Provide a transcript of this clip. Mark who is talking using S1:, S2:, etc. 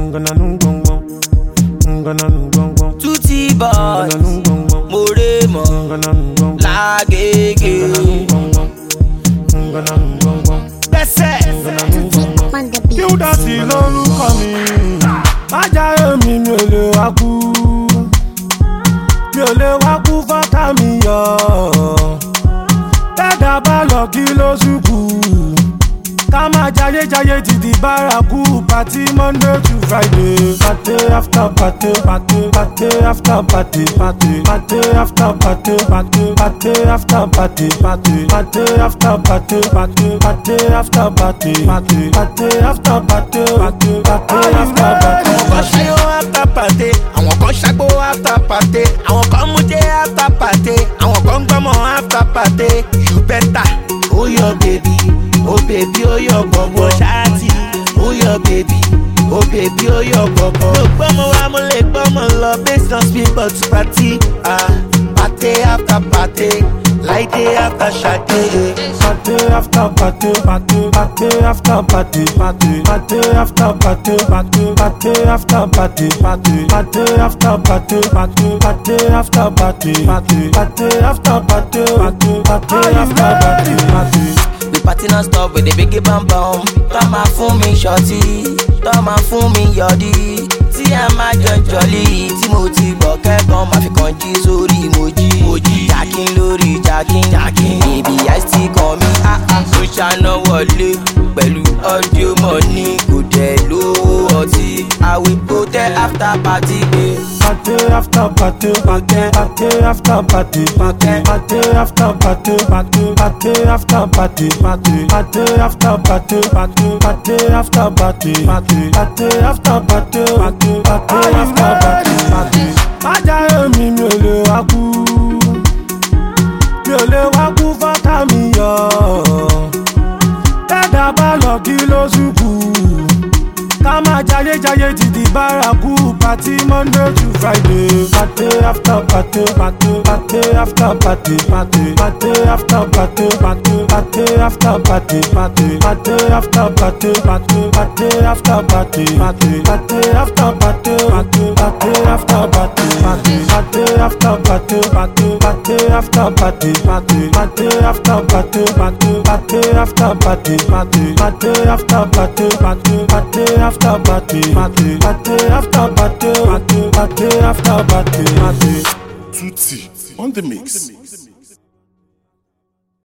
S1: Tutti boys, Moremo, Lagege.
S2: Kí ó dá sí lórúkọ mi, má jáyé mi ò lè wá kú. Mi ò lè wá kú fọ́tà mi yọ. Tẹ́dà bá lọ kí ló ṣùkú. Ká máa jayé títí bárakú. Party Monday to Friday. Party after party, party after party, party after party, party after party, party after party, party after party, party after party, party after party.
S1: Àwọn kan ṣe ó after party, àwọn kan ṣàgbó after party, àwọn kan mú jẹ́ after party, àwọn kan gbọ́mọ after party. You better, oh your baby, oh baby, oh your bobo ṣáàtì, oh your baby, oh baby, oh your bobo. Mo gbọ́mọ wa mo lè gbọ́mọ lọ based on speed but to party. Party after party, like day after Sade.
S2: Party after party, party after party, party after party, party after party, party after party, party after party, party after party, party after party.
S1: We party non-stop with the biggie bam bam. Tọ́mà fún mi ṣọ́tí, tọ́mà fún mi yọ̀dí. Tí a máa jọ jọ̀lí, tí mo ti bọ̀ kẹ́kọ̀ọ́ máa fi kàn jí sórí mojí. Jackin lórí jackin, baby I still kàn mí. Mo ṣáná wọlé pẹ̀lú audio money, kò dẹ̀ lówó ọtí. I will go there after party day.
S2: Party after party, party after party, party after party, party after party, party after party, party after party, party after party, party after party. Má jáyé mi ò lè wá kú, mi ò lè wá kú fọ́tà mi yọ. Tẹ́dà bá lọ kí ló ṣùkú. Ká máa jayé títí bárakú. Party Monday to Friday. Party after party, party after party, party after party, party after party, party after party, party after party, party after party, party after party, party after party, party after party, party after party, party after party, party after party, party after party, party after party, party after party.
S3: Tutti on the mix.